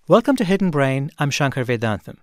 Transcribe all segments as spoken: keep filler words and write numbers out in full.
Welcome to Hidden Brain. I'm Shankar Vedantam.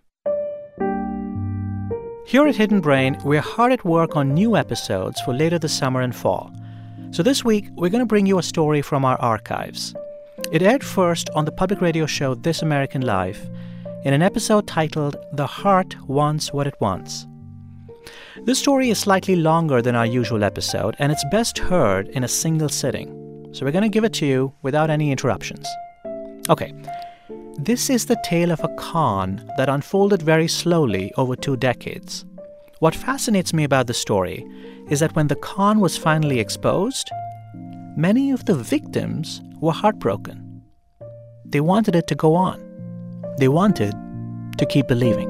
Here at Hidden Brain, we're hard at work on new episodes for later this summer and fall. So this week, we're going to bring you a story from our archives. It aired first on the public radio show This American Life in an episode titled The Heart Wants What It Wants. This story is slightly longer than our usual episode, and it's best heard in a single sitting. So we're going to give it to you without any interruptions. Okay, this is the tale of a con that unfolded very slowly over two decades. What fascinates me about the story is that when the con was finally exposed, many of the victims were heartbroken. They wanted it to go on. They wanted to keep believing.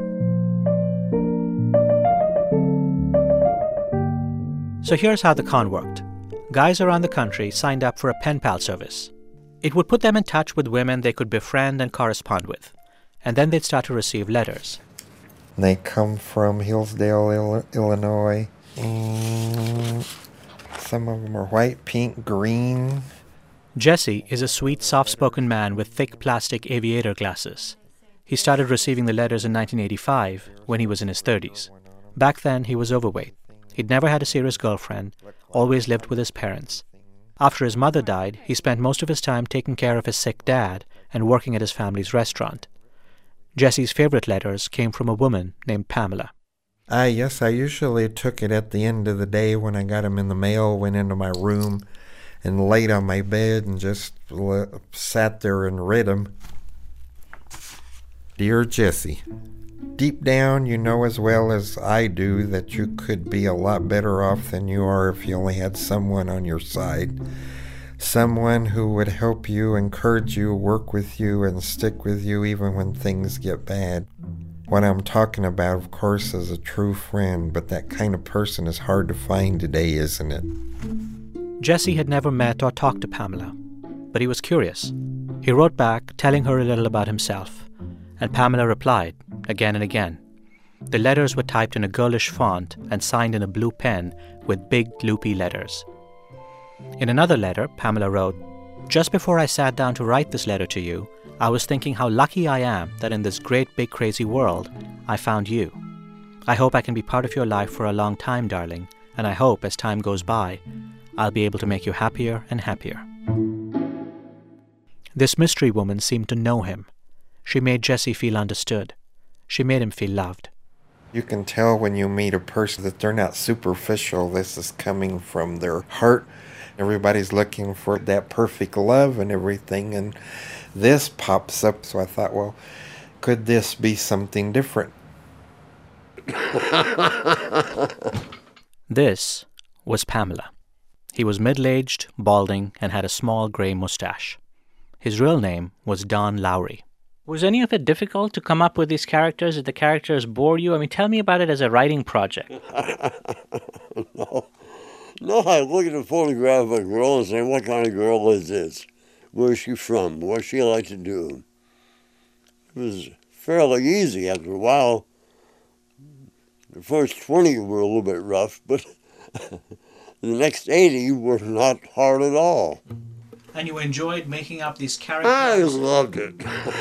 So here's how the con worked. Guys around the country signed up for a pen pal service. It would put them in touch with women they could befriend and correspond with. And then they'd start to receive letters. They come from Hillsdale, Ill- Illinois. Mm, some of them are white, pink, green. Jesse is a sweet, soft-spoken man with thick plastic aviator glasses. He started receiving the letters in nineteen eighty-five when he was in his thirties. Back then, he was overweight. He'd never had a serious girlfriend, always lived with his parents. After his mother died, he spent most of his time taking care of his sick dad and working at his family's restaurant. Jesse's favorite letters came from a woman named Pamela. Ah, yes, I usually took it at the end of the day when I got them in the mail, went into my room and laid on my bed and just l- sat there and read them. Dear Jesse, deep down you know as well as I do that you could be a lot better off than you are if you only had someone on your side. Someone who would help you, encourage you, work with you, and stick with you even when things get bad. What I'm talking about, of course, is a true friend, but that kind of person is hard to find today, isn't it? Jesse had never met or talked to Pamela, but he was curious. He wrote back, telling her a little about himself, and Pamela replied again and again. The letters were typed in a girlish font and signed in a blue pen with big, loopy letters. In another letter, Pamela wrote, "Just before I sat down to write this letter to you, I was thinking how lucky I am that in this great, big, crazy world, I found you. I hope I can be part of your life for a long time, darling, and I hope as time goes by, I'll be able to make you happier and happier." This mystery woman seemed to know him. She made Jesse feel understood. She made him feel loved. You can tell when you meet a person that they're not superficial. This is coming from their heart. Everybody's looking for that perfect love and everything, and this pops up. So I thought, well, could this be something different? This was Pamela. He was middle-aged, balding, and had a small gray mustache. His real name was Don Lowry. Was any of it difficult to come up with these characters? Did the characters bore you? I mean, tell me about it as a writing project. no. No, I look at a photograph of a girl and say, what kind of girl is this? Where is she from? What does she like to do? It was fairly easy after a while. The first twenty were a little bit rough, but the next eighty were not hard at all. And you enjoyed making up these characters? I loved it.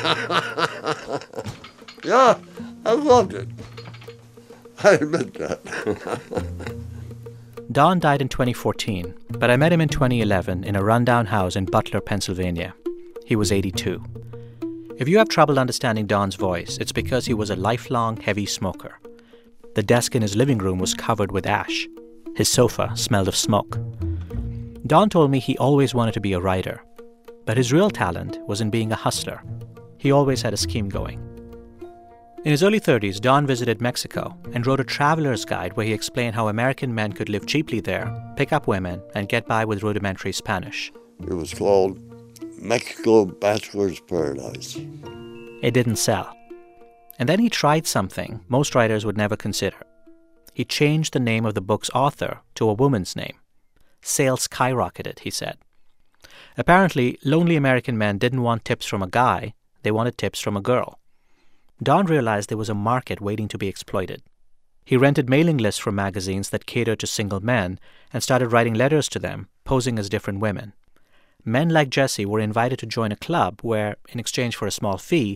Yeah, I loved it. I admit that. Don died in twenty fourteen, but I met him in twenty eleven in a rundown house in Butler, Pennsylvania. He was eighty-two. If you have trouble understanding Don's voice, it's because he was a lifelong heavy smoker. The desk in his living room was covered with ash. His sofa smelled of smoke. Don told me he always wanted to be a writer, but his real talent was in being a hustler. He always had a scheme going. In his early thirties, Don visited Mexico and wrote a traveler's guide where he explained how American men could live cheaply there, pick up women, and get by with rudimentary Spanish. It was called Mexico Bachelor's Paradise. It didn't sell. And then he tried something most writers would never consider. He changed the name of the book's author to a woman's name. Sales skyrocketed, he said. Apparently, lonely American men didn't want tips from a guy. They wanted tips from a girl. Don realized there was a market waiting to be exploited. He rented mailing lists from magazines that catered to single men and started writing letters to them, posing as different women. Men like Jesse were invited to join a club where, in exchange for a small fee,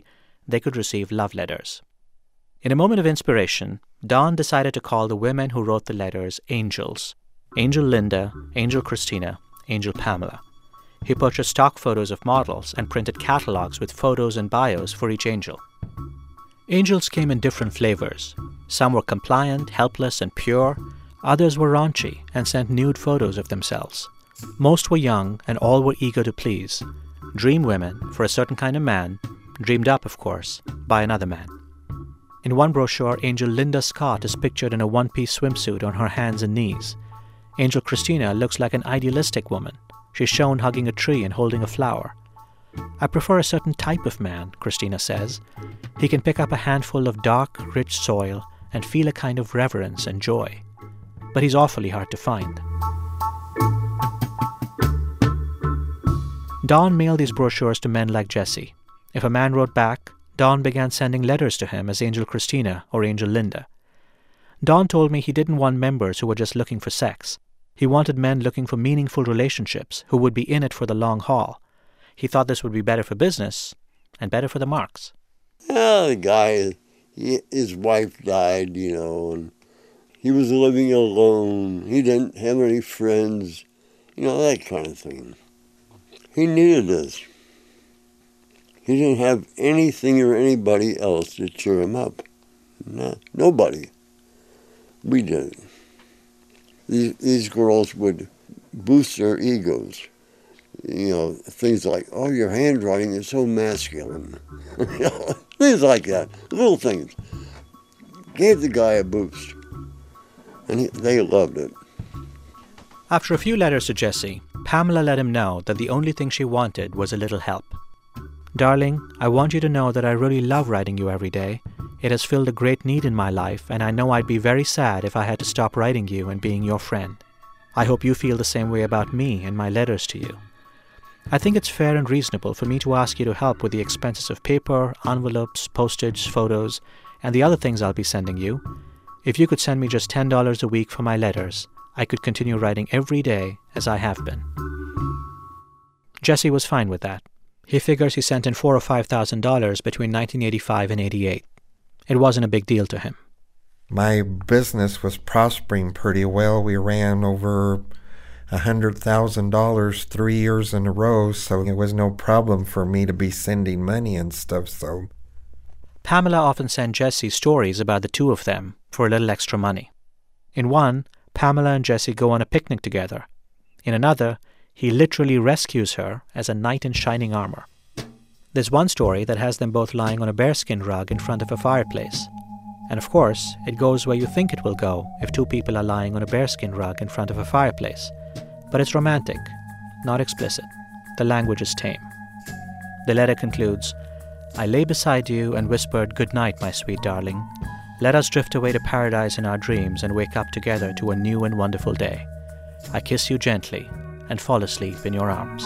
they could receive love letters. In a moment of inspiration, Don decided to call the women who wrote the letters angels. Angel Linda, Angel Christina, Angel Pamela. He purchased stock photos of models and printed catalogs with photos and bios for each angel. Angels came in different flavors. Some were compliant, helpless, and pure. Others were raunchy and sent nude photos of themselves. Most were young, and all were eager to please. Dream women for a certain kind of man, dreamed up, of course, by another man. In one brochure, Angel Linda Scott is pictured in a one-piece swimsuit on her hands and knees. Angel Christina looks like an idealistic woman. She's shown hugging a tree and holding a flower. I prefer a certain type of man, Christina says. He can pick up a handful of dark, rich soil and feel a kind of reverence and joy. But he's awfully hard to find. Don mailed these brochures to men like Jesse. If a man wrote back, Don began sending letters to him as Angel Christina or Angel Linda. Don told me he didn't want members who were just looking for sex. He wanted men looking for meaningful relationships who would be in it for the long haul. He thought this would be better for business and better for the marks. Well, the guy, he, his wife died, you know, and he was living alone. He didn't have any friends, you know, that kind of thing. He needed this. He didn't have anything or anybody else to cheer him up. No, nobody. We did. These, these girls would boost their egos. You know, things like, oh, your handwriting is so masculine. You know, things like that. Little things. Gave the guy a boost. And he, they loved it. After a few letters to Jesse, Pamela let him know that the only thing she wanted was a little help. Darling, I want you to know that I really love writing you every day. It has filled a great need in my life, and I know I'd be very sad if I had to stop writing you and being your friend. I hope you feel the same way about me and my letters to you. I think it's fair and reasonable for me to ask you to help with the expenses of paper, envelopes, postage, photos, and the other things I'll be sending you. If you could send me just ten dollars a week for my letters, I could continue writing every day as I have been. Jesse was fine with that. He figures he sent in four or five thousand dollars between nineteen eighty-five and eighty-eight. It wasn't a big deal to him. My business was prospering pretty well. We ran over one hundred thousand dollars three years in a row, so it was no problem for me to be sending money and stuff, so. Pamela often sent Jesse stories about the two of them for a little extra money. In one, Pamela and Jesse go on a picnic together. In another, he literally rescues her as a knight in shining armor. There's one story that has them both lying on a bearskin rug in front of a fireplace. And of course, it goes where you think it will go if two people are lying on a bearskin rug in front of a fireplace. But it's romantic, not explicit. The language is tame. The letter concludes, I lay beside you and whispered, good night, my sweet darling. Let us drift away to paradise in our dreams and wake up together to a new and wonderful day. I kiss you gently and fall asleep in your arms.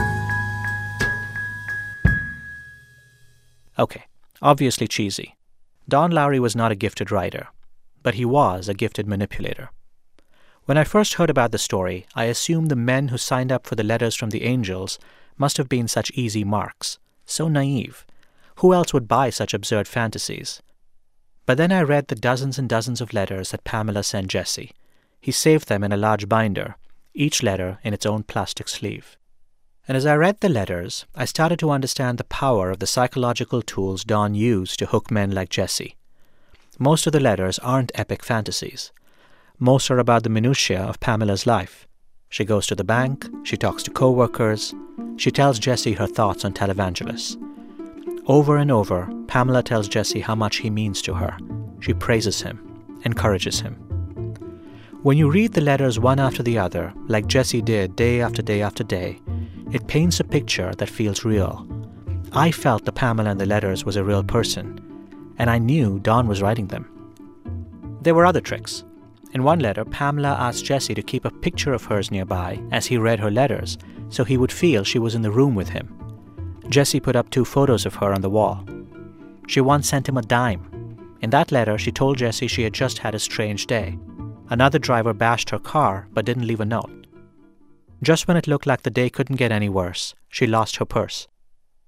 Okay, obviously cheesy. Don Lowry was not a gifted writer, but he was a gifted manipulator. When I first heard about the story, I assumed the men who signed up for the letters from the angels must have been such easy marks, so naive. Who else would buy such absurd fantasies? But then I read the dozens and dozens of letters that Pamela sent Jesse. He saved them in a large binder, each letter in its own plastic sleeve. And as I read the letters, I started to understand the power of the psychological tools Don used to hook men like Jesse. Most of the letters aren't epic fantasies. Most are about the minutiae of Pamela's life. She goes to the bank, she talks to co-workers, she tells Jesse her thoughts on televangelists. Over and over, Pamela tells Jesse how much he means to her. She praises him, encourages him. When you read the letters one after the other, like Jesse did day after day after day, it paints a picture that feels real. I felt that Pamela in the letters was a real person, and I knew Don was writing them. There were other tricks. In one letter, Pamela asked Jesse to keep a picture of hers nearby as he read her letters, so he would feel she was in the room with him. Jesse put up two photos of her on the wall. She once sent him a dime. In that letter, she told Jesse she had just had a strange day. Another driver bashed her car but didn't leave a note. Just when it looked like the day couldn't get any worse, she lost her purse.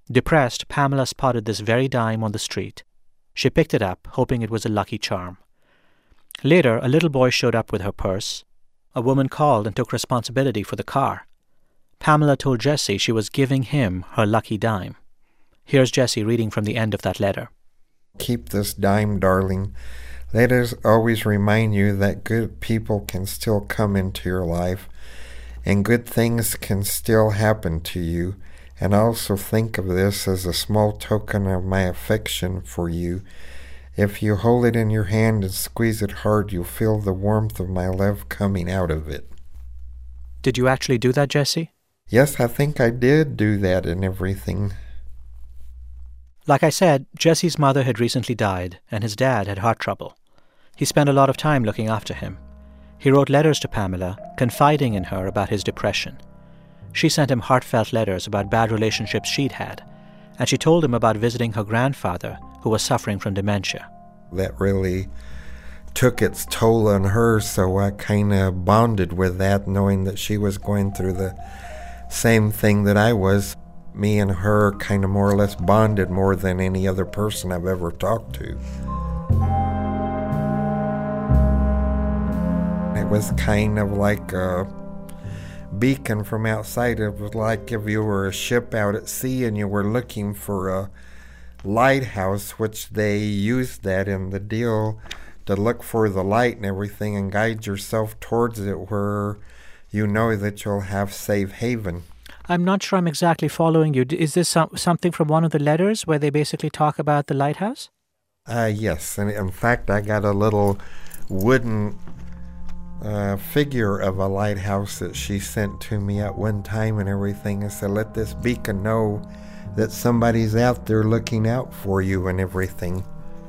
Depressed, Pamela spotted this very dime on the street. She picked it up, hoping it was a lucky charm. Later, a little boy showed up with her purse. A woman called and took responsibility for the car. Pamela told Jesse she was giving him her lucky dime. Here's Jesse reading from the end of that letter. Keep this dime, darling. Let us always remind you that good people can still come into your life, and good things can still happen to you. And also think of this as a small token of my affection for you. If you hold it in your hand and squeeze it hard, you'll feel the warmth of my love coming out of it. Did you actually do that, Jesse? Yes, I think I did do that and everything. Like I said, Jesse's mother had recently died, and his dad had heart trouble. He spent a lot of time looking after him. He wrote letters to Pamela, confiding in her about his depression. She sent him heartfelt letters about bad relationships she'd had, and she told him about visiting her grandfather, who was suffering from dementia. That really took its toll on her, so I kind of bonded with that, knowing that she was going through the same thing that I was. Me and her kind of more or less bonded more than any other person I've ever talked to. It was kind of like a beacon from outside. It was like if you were a ship out at sea and you were looking for a lighthouse, which they used that in the deal to look for the light and everything and guide yourself towards it where you know that you'll have safe haven. I'm not sure I'm exactly following you. Is this some, something from one of the letters where they basically talk about the lighthouse? Uh, yes, and in fact I got a little wooden uh, figure of a lighthouse that she sent to me at one time and everything, and said, let this beacon know that somebody's out there looking out for you and everything.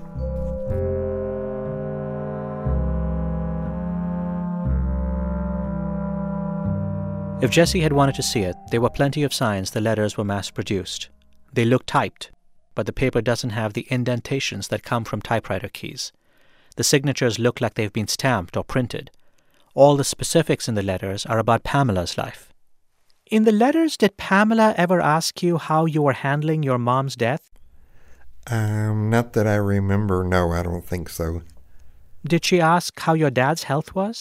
If Jesse had wanted to see it, there were plenty of signs the letters were mass-produced. They look typed, but the paper doesn't have the indentations that come from typewriter keys. The signatures look like they've been stamped or printed. All the specifics in the letters are about Pamela's life. In the letters, did Pamela ever ask you how you were handling your mom's death? Um, not that I remember. No, I don't think so. Did she ask how your dad's health was?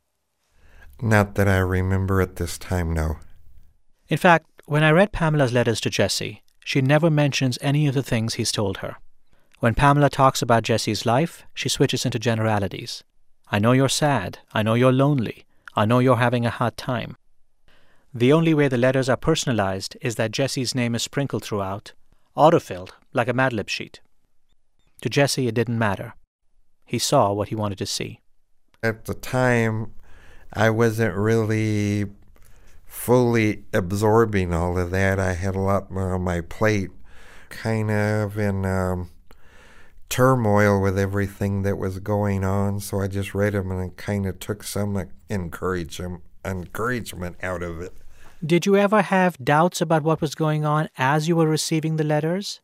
Not that I remember at this time, no. In fact, when I read Pamela's letters to Jesse, she never mentions any of the things he's told her. When Pamela talks about Jesse's life, she switches into generalities. I know you're sad. I know you're lonely. I know you're having a hard time. The only way the letters are personalized is that Jesse's name is sprinkled throughout, autofilled, like a Mad Lib sheet. To Jesse, it didn't matter. He saw what he wanted to see. At the time, I wasn't really fully absorbing all of that. I had a lot more on my plate, kind of in um, turmoil with everything that was going on. So I just read them and it kind of took some encouragement, encouragement out of it. Did you ever have doubts about what was going on as you were receiving the letters?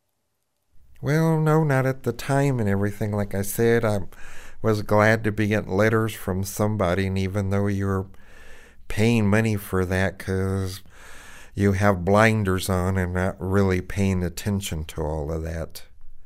Well, no, not at the time and everything. Like I said, I was glad to be getting letters from somebody, and even though you're paying money for that because you have blinders on and not really paying attention to all of that.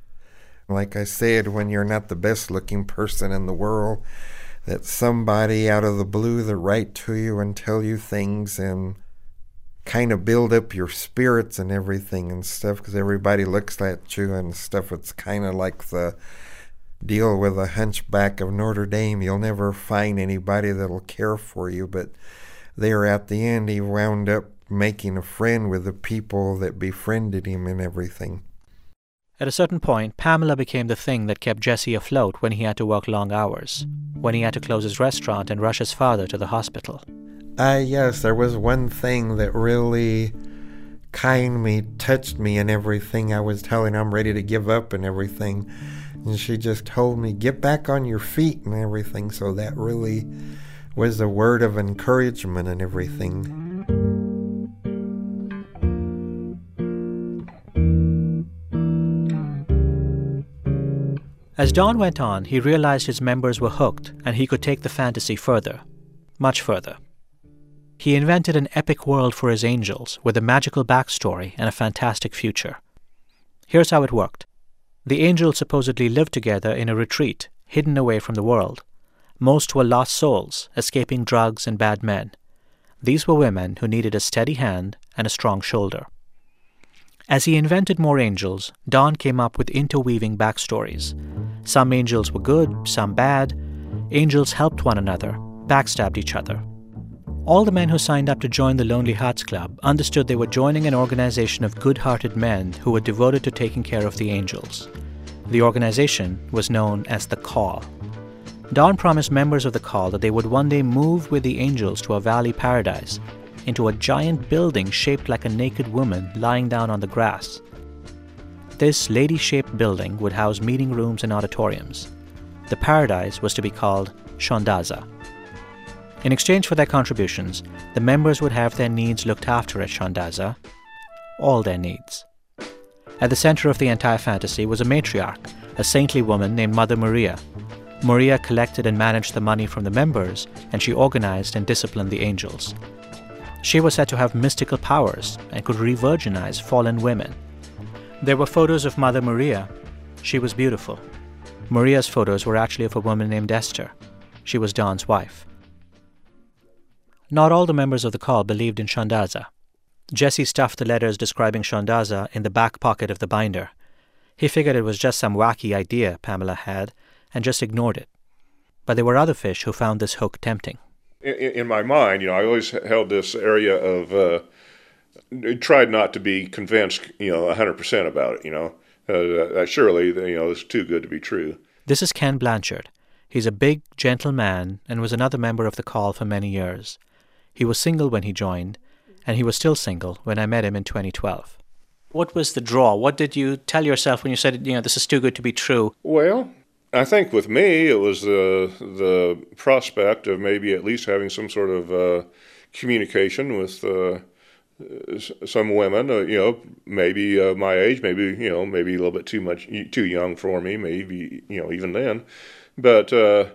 Like I said, when you're not the best looking person in the world, that somebody out of the blue that write to you and tell you things and kind of build up your spirits and everything and stuff, because everybody looks at you and stuff. It's kind of like the deal with the Hunchback of Notre Dame. You'll never find anybody that'll care for you, but there at the end he wound up making a friend with the people that befriended him and everything. At a certain point, Pamela became the thing that kept Jesse afloat when he had to work long hours, when he had to close his restaurant and rush his father to the hospital. Ah, uh, yes, there was one thing that really kind me, touched me and everything. I was telling her I'm ready to give up and everything, and she just told me, get back on your feet and everything. So that really was a word of encouragement and everything. As Don went on, he realized his members were hooked and he could take the fantasy further, much further. He invented an epic world for his angels with a magical backstory and a fantastic future. Here's how it worked. The angels supposedly lived together in a retreat, hidden away from the world. Most were lost souls, escaping drugs and bad men. These were women who needed a steady hand and a strong shoulder. As he invented more angels, Don came up with interweaving backstories. Some angels were good, some bad. Angels helped one another, backstabbed each other. All the men who signed up to join the Lonely Hearts Club understood they were joining an organization of good-hearted men who were devoted to taking care of the angels. The organization was known as the Call. Don promised members of the Call that they would one day move with the angels to a valley paradise, into a giant building shaped like a naked woman lying down on the grass. This lady-shaped building would house meeting rooms and auditoriums. The paradise was to be called Shondaza. In exchange for their contributions, the members would have their needs looked after at Shondaza, all their needs. At the center of the entire fantasy was a matriarch, a saintly woman named Mother Maria. Maria collected and managed the money from the members, and she organized and disciplined the angels. She was said to have mystical powers and could re-virginize fallen women. There were photos of Mother Maria. She was beautiful. Maria's photos were actually of a woman named Esther. She was Don's wife. Not all the members of the Call believed in Shondaza. Jesse stuffed the letters describing Shondaza in the back pocket of the binder. He figured it was just some wacky idea Pamela had and just ignored it. But there were other fish who found this hook tempting. In, in my mind, you know, I always held this area of, uh, tried not to be convinced, you know, one hundred percent about it, you know. Uh, uh, surely, you know, it's too good to be true. This is Ken Blanchard. He's a big, gentle man and was another member of the Call for many years. He was single when he joined, and he was still single when I met him in twenty twelve. What was the draw? What did you tell yourself when you said, you know, this is too good to be true? Well, I think with me, it was the the prospect of maybe at least having some sort of uh, communication with uh, some women, uh, you know, maybe uh, my age, maybe, you know, maybe a little bit too much, too young for me, maybe, you know, even then. But, uh,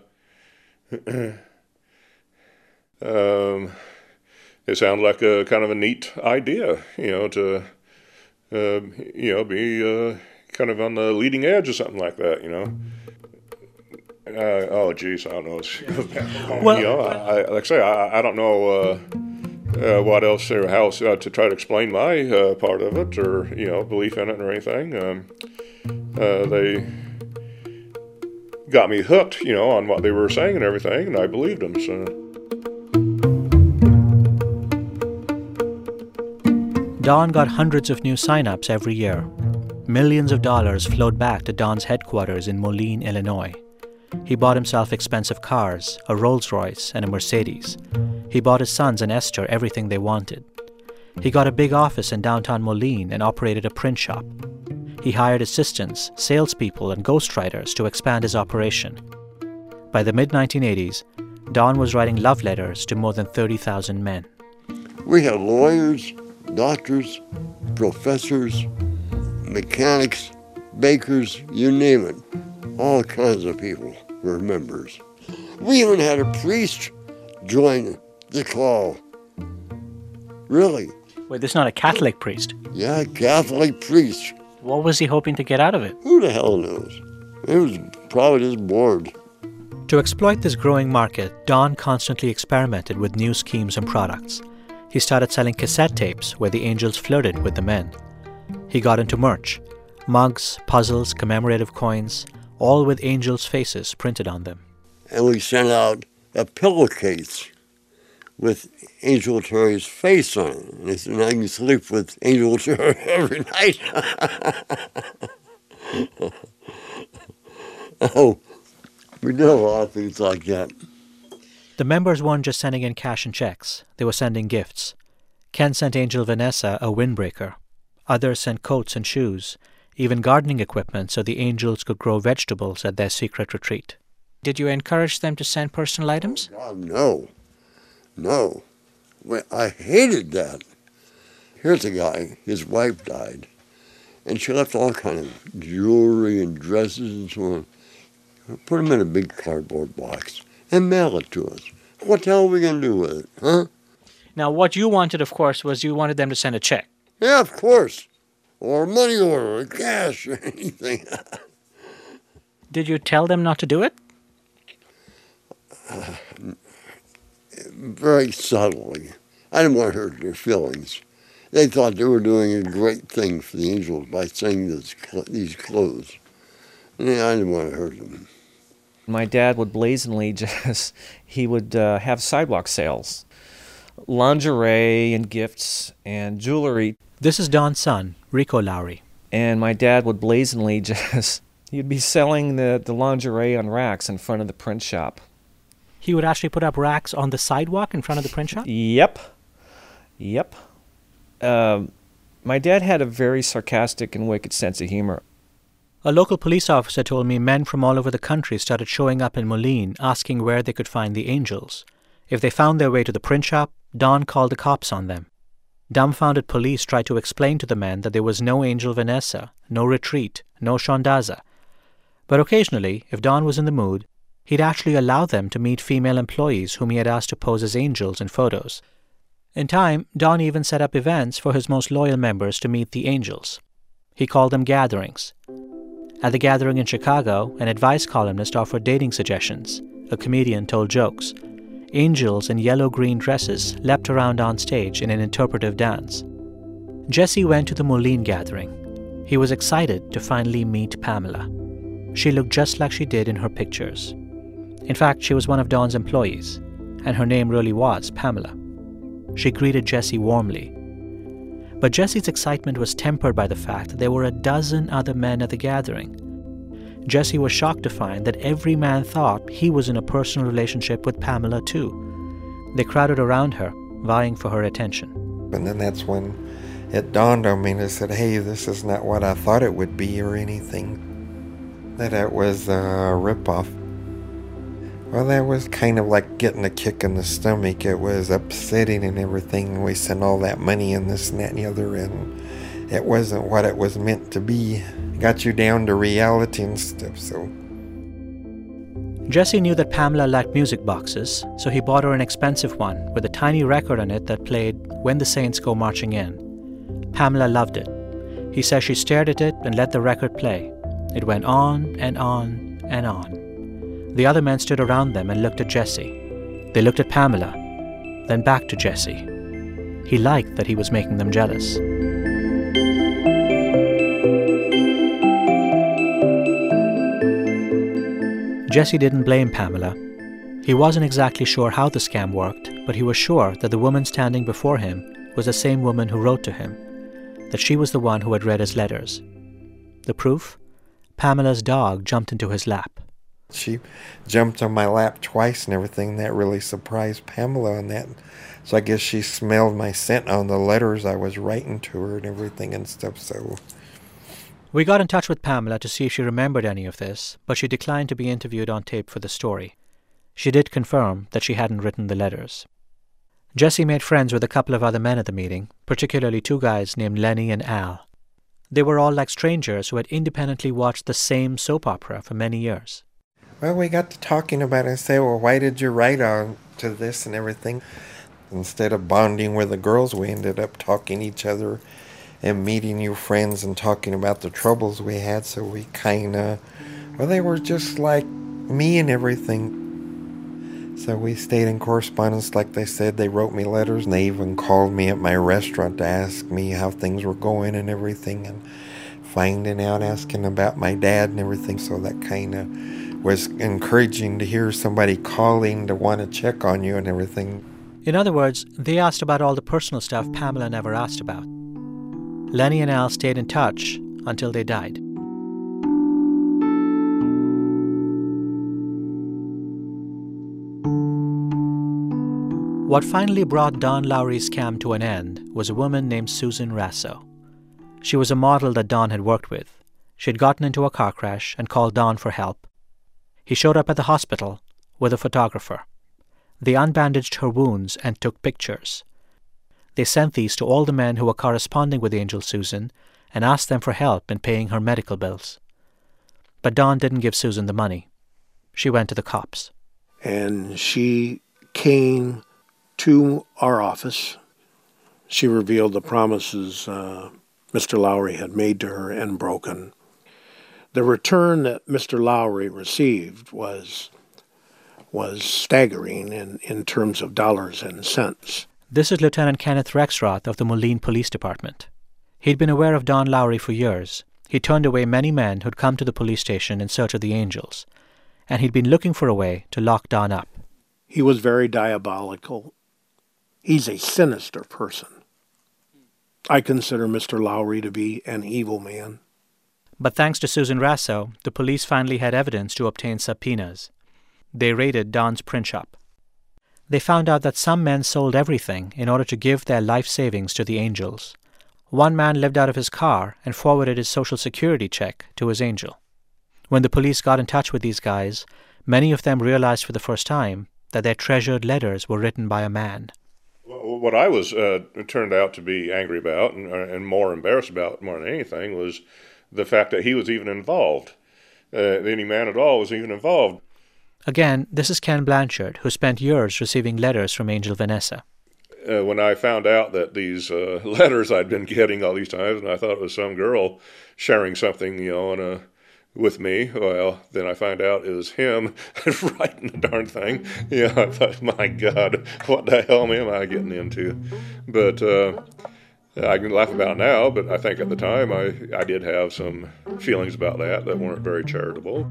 um, it sounded like a kind of a neat idea, you know, to, uh, you know, be uh, kind of on the leading edge or something like that, you know. Uh, oh, geez, I don't know. Well, you know, I, like I say, I, I don't know uh, uh, what else or how else, uh, to try to explain my uh, part of it or, you know, belief in it or anything. Um, uh, they got me hooked, you know, on what they were saying and everything, and I believed them, so... Don got hundreds of new sign-ups every year. Millions of dollars flowed back to Don's headquarters in Moline, Illinois. He bought himself expensive cars, a Rolls-Royce and a Mercedes. He bought his sons and Esther everything they wanted. He got a big office in downtown Moline and operated a print shop. He hired assistants, salespeople, and ghostwriters to expand his operation. By the mid nineteen eighties, Don was writing love letters to more than thirty thousand men. We had lawyers, doctors, professors, mechanics, bakers, you name it. All kinds of people were members. We even had a priest join the Call. Really? Wait, this is not a Catholic priest? Yeah, Catholic priest. What was he hoping to get out of it? Who the hell knows? He was probably just bored. To exploit this growing market, Don constantly experimented with new schemes and products. He started selling cassette tapes where the angels flirted with the men. He got into merch, mugs, puzzles, commemorative coins, all with angels' faces printed on them. And we sent out a pillowcase with Angel Terry's face on it. And they said, now you can sleep with Angel Terry every night. Oh, we did a lot of things like that. The members weren't just sending in cash and checks. They were sending gifts. Ken sent Angel Vanessa a windbreaker. Others sent coats and shoes, even gardening equipment so the angels could grow vegetables at their secret retreat. Did you encourage them to send personal items? Oh, no. No. Well, I hated that. Here's a guy, his wife died, and she left all kind of jewelry and dresses and so on. Put them in a big cardboard box and mail it to us. What the hell are we going to do with it, huh? Now, what you wanted, of course, was you wanted them to send a check. Yeah, of course. or a money order or cash or anything. Did you tell them not to do it? Uh, very subtly. I didn't want to hurt their feelings. They thought they were doing a great thing for the Angels by sending this, these clothes. And I didn't want to hurt them. My dad would blazingly just, he would uh, have sidewalk sales. Lingerie and gifts and jewelry. This is Don's son, Rico Lowry. And my dad would blazingly just, he'd be selling the, the lingerie on racks in front of the print shop. He would actually put up racks on the sidewalk in front of the print shop? Yep. Yep. Uh, my dad had a very sarcastic and wicked sense of humor. A local police officer told me men from all over the country started showing up in Moline asking where they could find the Angels. If they found their way to the print shop, Don called the cops on them. Dumbfounded police tried to explain to the men that there was no Angel Vanessa, no Retreat, no Shondaza. But occasionally, if Don was in the mood, he'd actually allow them to meet female employees whom he had asked to pose as angels in photos. In time, Don even set up events for his most loyal members to meet the Angels. He called them gatherings. At the gathering in Chicago, an advice columnist offered dating suggestions. A comedian told jokes. Angels in yellow-green dresses leapt around on stage in an interpretive dance. Jesse went to the Moline gathering. He was excited to finally meet Pamela. She looked just like she did in her pictures. In fact, she was one of Don's employees, and her name really was Pamela. She greeted Jesse warmly. But Jesse's excitement was tempered by the fact that there were a dozen other men at the gathering. Jesse was shocked to find that every man thought he was in a personal relationship with Pamela, too. They crowded around her, vying for her attention. And then that's when it dawned on me and I said, hey, this is not what I thought it would be or anything. That it was a ripoff. Well, that was kind of like getting a kick in the stomach. It was upsetting and everything. We sent all that money and this and that and the other, and it wasn't what it was meant to be. It got you down to reality and stuff, so. Jesse knew that Pamela liked music boxes, so he bought her an expensive one with a tiny record on it that played When the Saints Go Marching In. Pamela loved it. He says she stared at it and let the record play. It went on and on and on. The other men stood around them and looked at Jesse. They looked at Pamela, then back to Jesse. He liked that he was making them jealous. Jesse didn't blame Pamela. He wasn't exactly sure how the scam worked, but he was sure that the woman standing before him was the same woman who wrote to him, that she was the one who had read his letters. The proof? Pamela's dog jumped into his lap. She jumped on my lap twice and everything. That really surprised Pamela and that. So I guess she smelled my scent on the letters I was writing to her and everything and stuff, so. We got in touch with Pamela to see if she remembered any of this, but she declined to be interviewed on tape for the story. She did confirm that she hadn't written the letters. Jesse made friends with a couple of other men at the meeting, particularly two guys named Lenny and Al. They were all like strangers who had independently watched the same soap opera for many years. Well, we got to talking about it and say, well, why did you write on to this and everything? Instead of bonding with the girls, we ended up talking to each other and meeting new friends and talking about the troubles we had. So we kind of, well, they were just like me and everything. So we stayed in correspondence, like they said. They wrote me letters, and they even called me at my restaurant to ask me how things were going and everything, and finding out, asking about my dad and everything. So that kind of was encouraging to hear somebody calling to want to check on you and everything. In other words, they asked about all the personal stuff Pamela never asked about. Lenny and Al stayed in touch until they died. What finally brought Don Lowry's scam to an end was a woman named Susan Rasso. She was a model that Don had worked with. She had gotten into a car crash and called Don for help. He showed up at the hospital with a photographer. They unbandaged her wounds and took pictures. They sent these to all the men who were corresponding with Angel Susan and asked them for help in paying her medical bills. But Don didn't give Susan the money. She went to the cops. And she came to our office. She revealed the promises uh, Mister Lowry had made to her and broken. The return that Mister Lowry received was was staggering in, in terms of dollars and cents. This is Lieutenant Kenneth Rexroth of the Moline Police Department. He'd been aware of Don Lowry for years. He turned away many men who'd come to the police station in search of the angels, and he'd been looking for a way to lock Don up. He was very diabolical. He's a sinister person. I consider Mister Lowry to be an evil man. But thanks to Susan Rasso, the police finally had evidence to obtain subpoenas. They raided Don's print shop. They found out that some men sold everything in order to give their life savings to the angels. One man lived out of his car and forwarded his Social Security check to his angel. When the police got in touch with these guys, many of them realized for the first time that their treasured letters were written by a man. What I was uh, turned out to be angry about and, and more embarrassed about more than anything was the fact that he was even involved. Uh, any man at all was even involved. Again, this is Ken Blanchard, who spent years receiving letters from Angel Vanessa. Uh, when I found out that these uh, letters I'd been getting all these times, and I thought it was some girl sharing something, you know, on a, with me, well, then I find out it was him writing the darn thing. Yeah, I thought, my God, what the hell am I getting into? But uh, I can laugh about it now, but I think at the time I, I did have some feelings about that that weren't very charitable.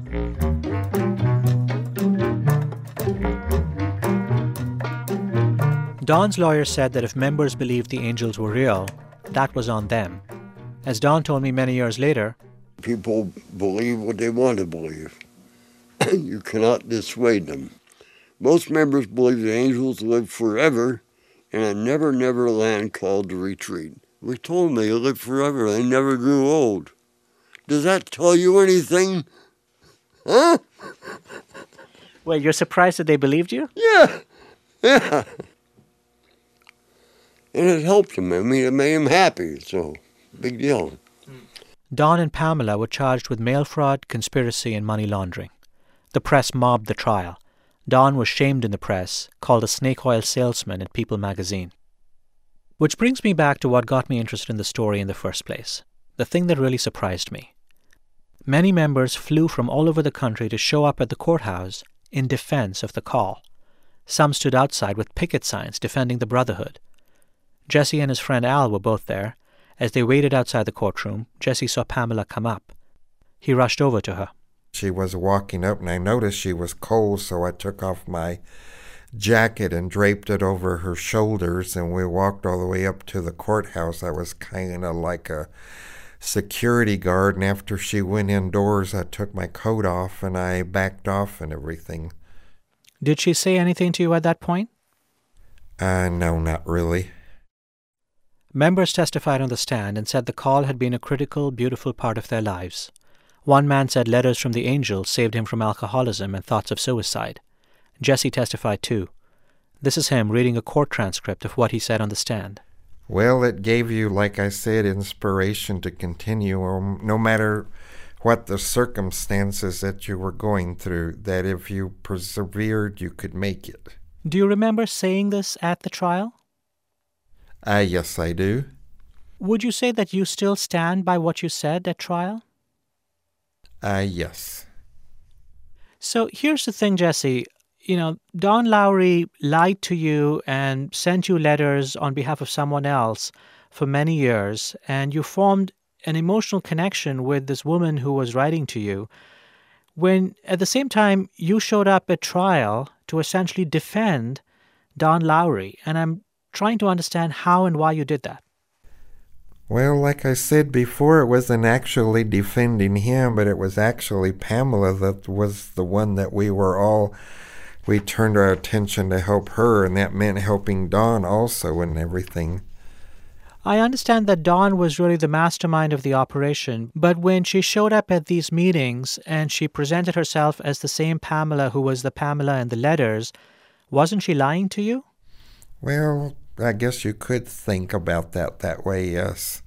Don's lawyer said that if members believed the angels were real, that was on them. As Don told me many years later, people believe what they want to believe. You cannot dissuade them. Most members believe the angels live forever in a never-never land called the Retreat. We told them they lived forever. They never grew old. Does that tell you anything? Huh? Well, you're surprised that they believed you? Yeah. Yeah. And it helped him. I mean, it made him happy, so big deal. Don and Pamela were charged with mail fraud, conspiracy, and money laundering. The press mobbed the trial. Don was shamed in the press, called a snake oil salesman in People magazine. Which brings me back to what got me interested in the story in the first place, the thing that really surprised me. Many members flew from all over the country to show up at the courthouse in defense of the call. Some stood outside with picket signs defending the Brotherhood. Jesse and his friend Al were both there. As they waited outside the courtroom, Jesse saw Pamela come up. He rushed over to her. She was walking up, and I noticed she was cold, so I took off my jacket and draped it over her shoulders, and we walked all the way up to the courthouse. I was kind of like a security guard, and after she went indoors, I took my coat off, and I backed off and everything. Did she say anything to you at that point? Uh, no, not really. Members testified on the stand and said the call had been a critical, beautiful part of their lives. One man said letters from the angels saved him from alcoholism and thoughts of suicide. Jesse testified too. This is him reading a court transcript of what he said on the stand. Well, it gave you, like I said, inspiration to continue, no matter what the circumstances that you were going through, that if you persevered, you could make it. Do you remember saying this at the trial? Ah, uh, yes, I do. Would you say that you still stand by what you said at trial? Ah, uh, yes. So here's the thing, Jesse. You know, Don Lowry lied to you and sent you letters on behalf of someone else for many years, and you formed an emotional connection with this woman who was writing to you, when at the same time you showed up at trial to essentially defend Don Lowry. And I'm trying to understand how and why you did that. Well, like I said before, it wasn't actually defending him, but it was actually Pamela that was the one that we were all, we turned our attention to help her, and that meant helping Don also and everything. I understand that Dawn was really the mastermind of the operation, but when she showed up at these meetings and she presented herself as the same Pamela who was the Pamela in the letters, wasn't she lying to you? Well, I guess you could think about that that way, yes.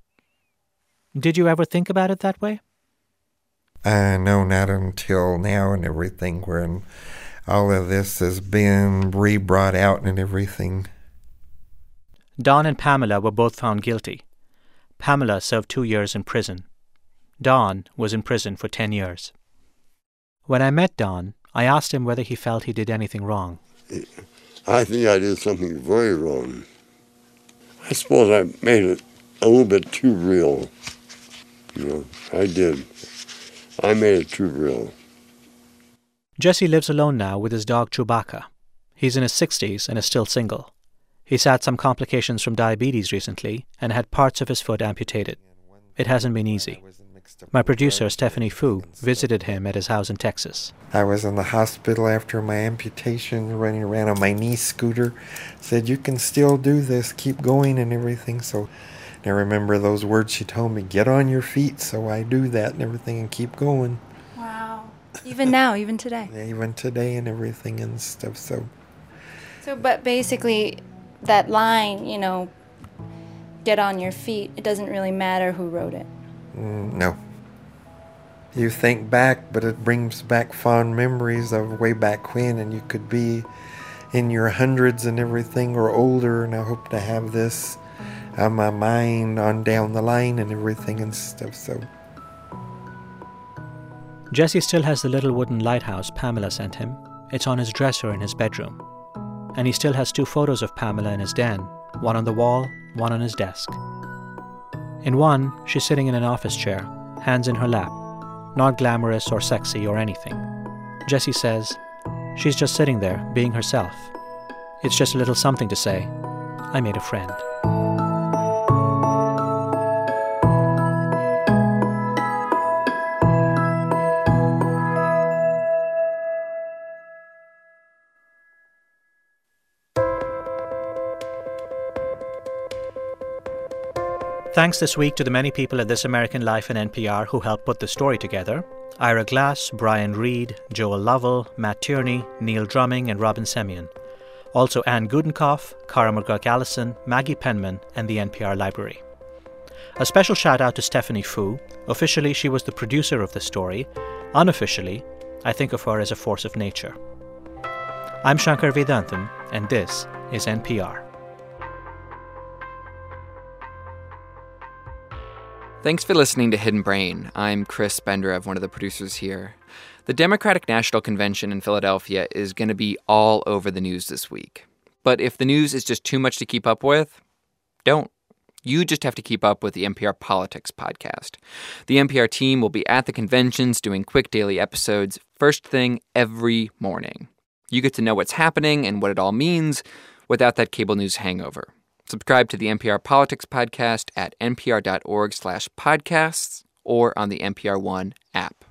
Did you ever think about it that way? Uh, no, not until now and everything, when all of this has been re-brought out and everything. Don and Pamela were both found guilty. Pamela served two years in prison. Don was in prison for ten years. When I met Don, I asked him whether he felt he did anything wrong. I think I did something very wrong. I suppose I made it a little bit too real. You know, I did. I made it too real. Jesse lives alone now with his dog Chewbacca. He's in his sixties and is still single. He's had some complications from diabetes recently and had parts of his foot amputated. It hasn't been easy. My producer, Stephanie Fu, visited him at his house in Texas. I was in the hospital after my amputation, running around on my knee scooter. Said, you can still do this, keep going and everything. So I remember those words she told me, get on your feet. So I do that and everything and keep going. Wow. Even now, even today. Yeah, even today and everything and stuff. So, so but basically, that line, you know, get on your feet, it doesn't really matter who wrote it. Mm, no. You think back, but it brings back fond memories of way back when, and you could be in your hundreds and everything or older, and I hope to have this on my mind on down the line and everything and stuff. So Jesse still has the little wooden lighthouse Pamela sent him. It's on his dresser in his bedroom. And he still has two photos of Pamela in his den, one on the wall, one on his desk. In one, she's sitting in an office chair, hands in her lap, not glamorous or sexy or anything. Jesse says, she's just sitting there, being herself. It's just a little something to say, I made a friend. Thanks this week to the many people at This American Life and N P R who helped put the story together. Ira Glass, Brian Reed, Joel Lovell, Matt Tierney, Neil Drumming, and Robin Semyon. Also Anne Gudenkoff, Cara McGurk-Allison, Maggie Penman, and the N P R Library. A special shout-out to Stephanie Fu. Officially, she was the producer of the story. Unofficially, I think of her as a force of nature. I'm Shankar Vedantam, and this is N P R. Thanks for listening to Hidden Brain. I'm Chris Bendrev, one of the producers here. The Democratic National Convention in Philadelphia is going to be all over the news this week. But if the news is just too much to keep up with, don't. You just have to keep up with the N P R Politics podcast. The N P R team will be at the conventions doing quick daily episodes first thing every morning. You get to know what's happening and what it all means without that cable news hangover. Subscribe to the N P R Politics podcast at npr.org slash podcasts or on the N P R One app.